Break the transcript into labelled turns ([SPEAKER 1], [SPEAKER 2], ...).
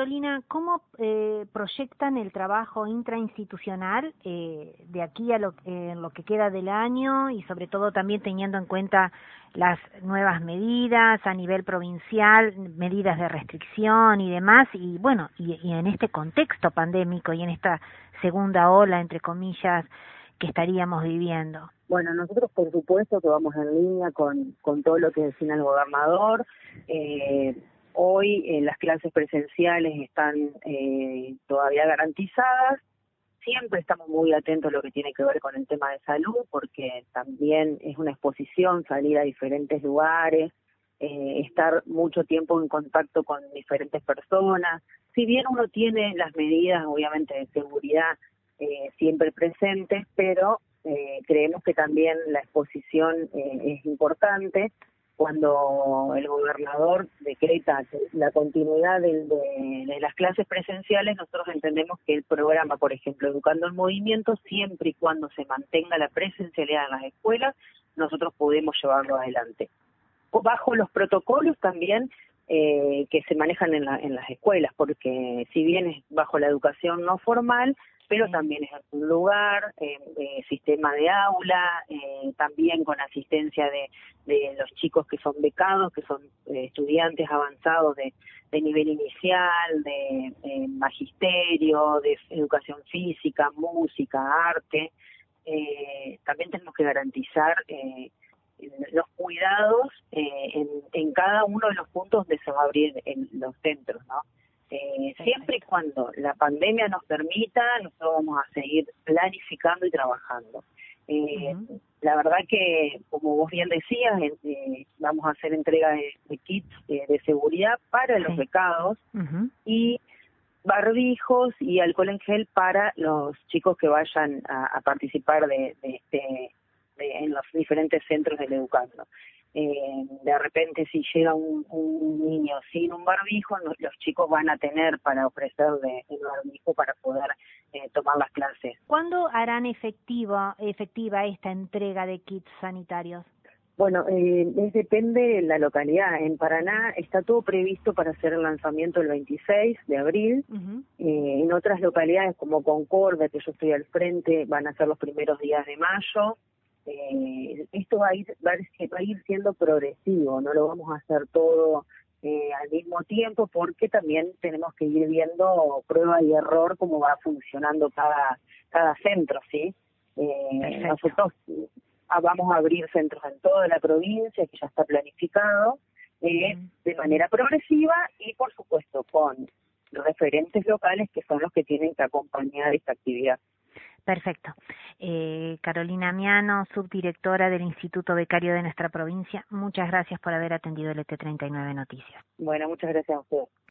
[SPEAKER 1] Carolina, ¿cómo proyectan el trabajo intrainstitucional de aquí a lo que queda del año y sobre todo también teniendo en cuenta las nuevas medidas a nivel provincial, medidas de restricción y demás, y bueno, y en este contexto pandémico y en esta segunda ola, entre comillas, que estaríamos viviendo?
[SPEAKER 2] Bueno, nosotros por supuesto que vamos en línea con todo lo que define el gobernador. Hoy las clases presenciales están todavía garantizadas. Siempre estamos muy atentos a lo que tiene que ver con el tema de salud, porque también es una exposición salir a diferentes lugares, estar mucho tiempo en contacto con diferentes personas. Si bien uno tiene las medidas, obviamente, de seguridad siempre presentes, pero creemos que también la exposición es importante. Cuando el gobernador decreta la continuidad de las clases presenciales, nosotros entendemos que el programa, por ejemplo, Educando en Movimiento, siempre y cuando se mantenga la presencialidad en las escuelas, nosotros podemos llevarlo adelante. Bajo los protocolos también que se manejan en las escuelas, porque si bien es bajo la educación no formal, pero también es un lugar, sistema de aula, también con asistencia de los chicos que son becados, que son estudiantes avanzados de nivel inicial, de magisterio, de educación física, música, arte. También tenemos que garantizar los cuidados en cada uno de los puntos donde se va a abrir en los centros, ¿no? Siempre y cuando la pandemia nos permita, nosotros vamos a seguir planificando y trabajando. La verdad que, como vos bien decías, vamos a hacer entrega de kits de seguridad para los becados y barbijos y alcohol en gel para los chicos que vayan a participar en los diferentes centros del Educando. De repente, si llega un niño sin un barbijo, los chicos van a tener para ofrecerle el barbijo para poder tomar las clases.
[SPEAKER 1] ¿Cuándo harán efectiva esta entrega de kits sanitarios?
[SPEAKER 2] Bueno, depende de la localidad. En Paraná está todo previsto para hacer el lanzamiento el 26 de abril. En otras localidades como Concordia, que yo estoy al frente, van a ser los primeros días de mayo. Esto va a ir siendo progresivo, no lo vamos a hacer todo al mismo tiempo, porque también tenemos que ir viendo prueba y error cómo va funcionando cada centro, ¿sí? Nosotros vamos a abrir centros en toda la provincia, que ya está planificado, de manera progresiva y por supuesto con referentes locales que son los que tienen que acompañar esta actividad.
[SPEAKER 1] Perfecto. Carolina Miano, subdirectora del Instituto Becario de nuestra provincia, muchas gracias por haber atendido el ET39 Noticias.
[SPEAKER 2] Bueno, muchas gracias a ustedes.